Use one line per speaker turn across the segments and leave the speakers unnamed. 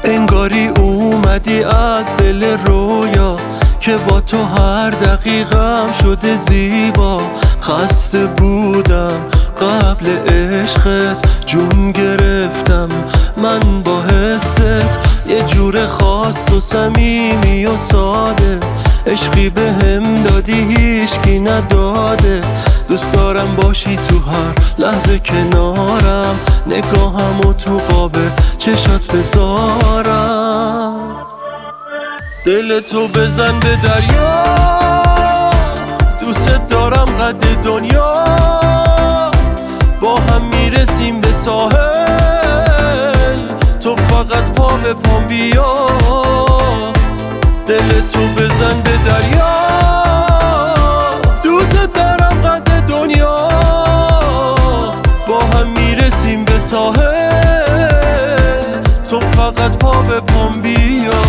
انگاری اومدی از دل رویا که با تو هر دقیقم شده زیبا. خسته بودم قبل عشقت، جون گرفتم من با حست. یه جور خاص و صمیمی و ساده، عشقی به هم دادی هیچکی نداده. دوست دارم باشی تو هر لحظه کنارم، نگاهمو تو قاب چشات بذارم. دل تو بزن به دریا، دوست دارم قد دنیا. با هم میرسیم به ساحل، تو فقط پا به پام بیا. دل تو بزن به دریا، دوست دارم قد دنیا. با هم میرسیم به ساحل، تو فقط پا به پام بیا.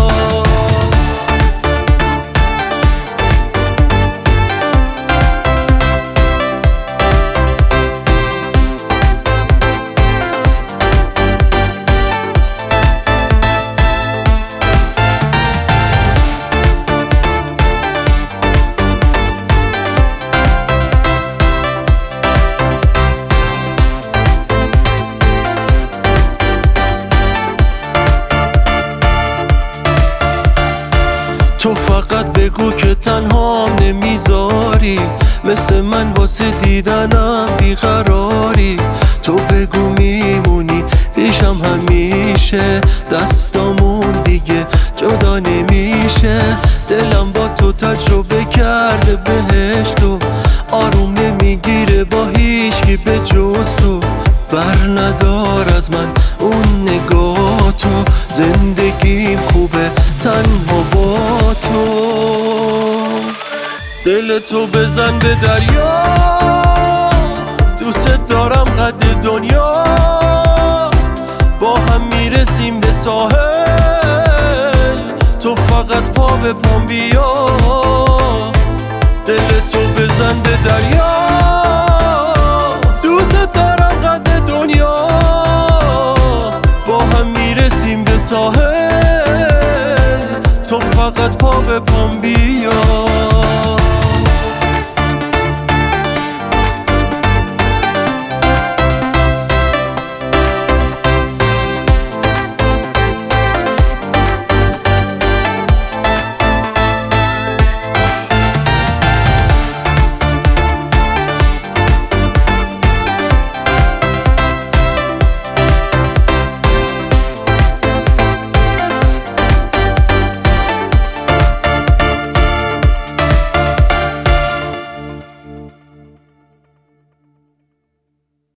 تو فقط بگو که تنها نمیذاری، مثل من واسه دیدنم بیقراری. تو بگو میمونی پیشم همیشه، دستامون دیگه جدا نمیشه. دلم با تو تجربه کرده بهشت و آروم نمیگیره با هیچکی به جز تو. بر ندار از من اون نگاه تو، زندگیم خوبه تنها با تو. دل تو بزن به دریا، دوست دارم قد دنیا. با هم میرسیم به ساحل، تو فقط پا به پام بیا. دل تو بزن به دریا، دوست دارم قد دنیا. با هم میرسیم به ساحل، تو فقط پا به پام بیا.